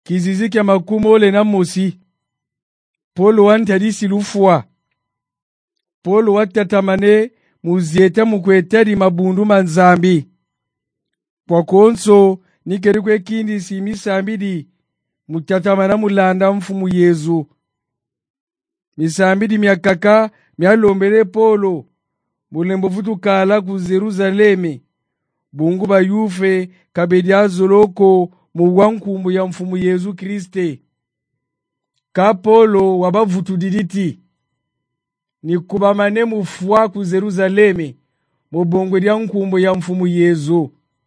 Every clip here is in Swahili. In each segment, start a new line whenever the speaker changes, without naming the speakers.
Kizizi kya makumole na mosi. Polo wantadisi lufua. Polo watatamane muzieta mukwetari mabundu manzambi. Kwa konso nikerikwe kindi simisambidi mutatamana mulanda mfumu Yezu. Misambidi miakaka mialombele Polo mulembo vutukala ku Yerusaleme. Bungu bayufe kabedi azoloko muwankumbu ya mfumu Yezu Kriste. Ka Polo wabavutu diditi. Ni kubamane mufua ku Yerusaleme mubongwe dia nkumbu ya mfumu Yezu.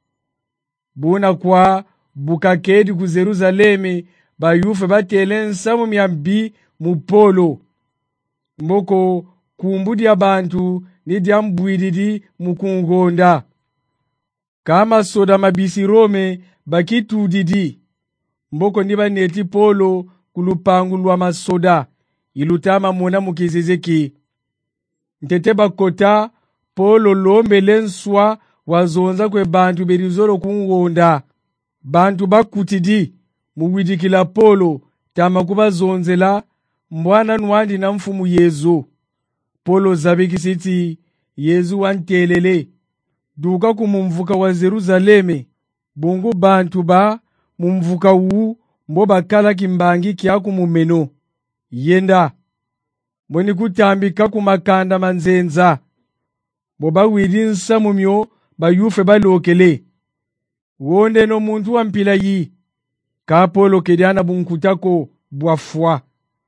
Buna kwa bukakedi ku Yerusaleme bayufe batele nsamu miambi mu Polo. Mboko kumbudi abantu ni dia mbwididi mukungonda. Kama soda mabisi Rome bakitu didi. Mboko niba neti Polo kulupangu lwa masoda ilutama mona mukizezeki. Ntete bakota Polo lombe lenswa wazonza kwe bantu berizoro kungonda. Bantu bakutidi muwidikila Polo tama kubazonzela mbwana nwandi na mfumu Yezu. Polo zabikisiti Yezu wantelele. Duka kumumvuka wa Yerusaleme. Bungu bantu ba mumvuka uu mboba kala kimbangi kia kumumeno. Yenda. Mboni kutambika kumakanda manzenza. Mboba widinsa mumyo bayufe balokele. Wonde no muntu wa mpila yi. Ka Polo kediana bunkutako buafua.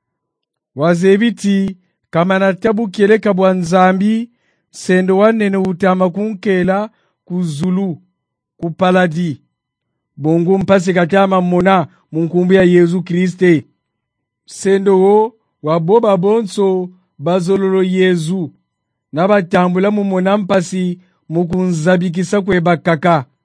Wazebiti kama natabu kieleka buanzambi sendo wanene utama kunkela kuzulu kupaladi. Bongo mpasi katama mona munkumbia Yezu Kriste. Sendo wo waboba bonso bazololo Yezu. Nabatambula mumona mpasi mukunzabikisa kwe bakaka.